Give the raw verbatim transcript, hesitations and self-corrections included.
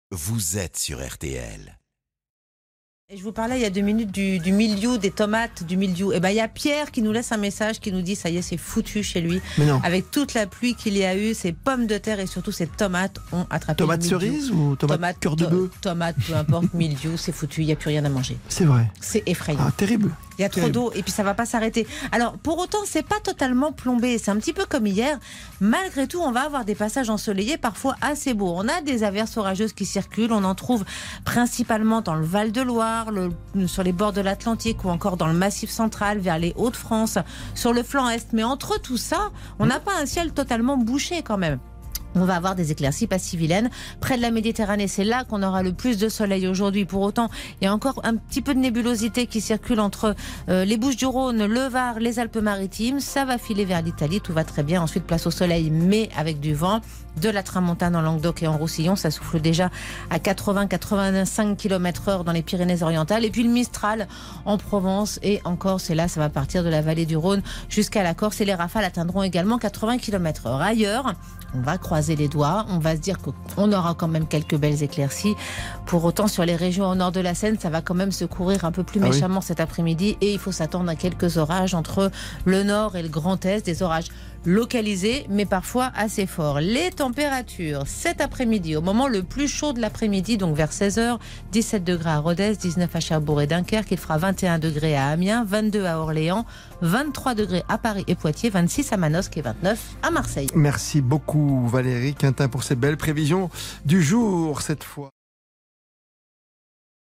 Vous êtes sur R T L. Et je vous parlais il y a deux minutes du, du mildiou, des tomates, du mildiou. Et ben il y a Pierre qui nous laisse un message qui nous dit ça y est, c'est foutu chez lui. Mais non. Avec toute la pluie qu'il y a eu, ses pommes de terre et surtout ses tomates ont attrapé Tomates le mildiou. cerises ou tomates Tomates, cœur de to- bœuf? Tomates, peu importe, mildiou, c'est foutu, il n'y a plus rien à manger. C'est vrai. C'est effrayant. Ah, terrible. Il y a trop Terrible. d'eau et puis ça va pas s'arrêter. Alors pour autant, c'est pas totalement plombé. C'est un petit peu comme hier. Malgré tout, on va avoir des passages ensoleillés, parfois assez beaux. On a des averses orageuses qui circulent. On en trouve principalement dans le Val-de-Loire, le, sur les bords de l'Atlantique ou encore dans le Massif central, vers les Hauts-de-France, sur le flanc est. Mais entre tout ça, on n'a pas un ciel totalement bouché quand même. On va avoir des éclaircies pas-si-vilaines. Près de la Méditerranée, c'est là qu'on aura le plus de soleil aujourd'hui. Pour autant, il y a encore un petit peu de nébulosité qui circule entre euh, les Bouches-du-Rhône, le Var, les Alpes-Maritimes. Ça va filer vers l'Italie, tout va très bien. Ensuite, place au soleil, mais avec du vent. De la tramontane en Languedoc et en Roussillon, ça souffle déjà à quatre-vingts à quatre-vingt-cinq kilomètres heure dans les Pyrénées-Orientales. Et puis le Mistral en Provence et en Corse. Et là, ça va partir de la vallée du Rhône jusqu'à la Corse. Et les rafales atteindront également quatre-vingts kilomètres heure. Ailleurs, on va croiser les doigts. On va se dire qu'on aura quand même quelques belles éclaircies. Pour autant, sur les régions au nord de la Seine, ça va quand même se courir un peu plus Ah méchamment oui. cet après-midi. Et il faut s'attendre à quelques orages entre le nord et le Grand Est. Des orages localisés, mais parfois assez forts. Les températures, cet après-midi, au moment le plus chaud de l'après-midi, donc vers seize heures, dix-sept degrés à Rodez, dix-neuf à Cherbourg et Dunkerque, il fera vingt et un degrés à Amiens, vingt-deux à Orléans, vingt-trois degrés à Paris et Poitiers, vingt-six à Manosque et vingt-neuf à Marseille. Merci beaucoup Valérie Quintin pour ces belles prévisions du jour cette fois.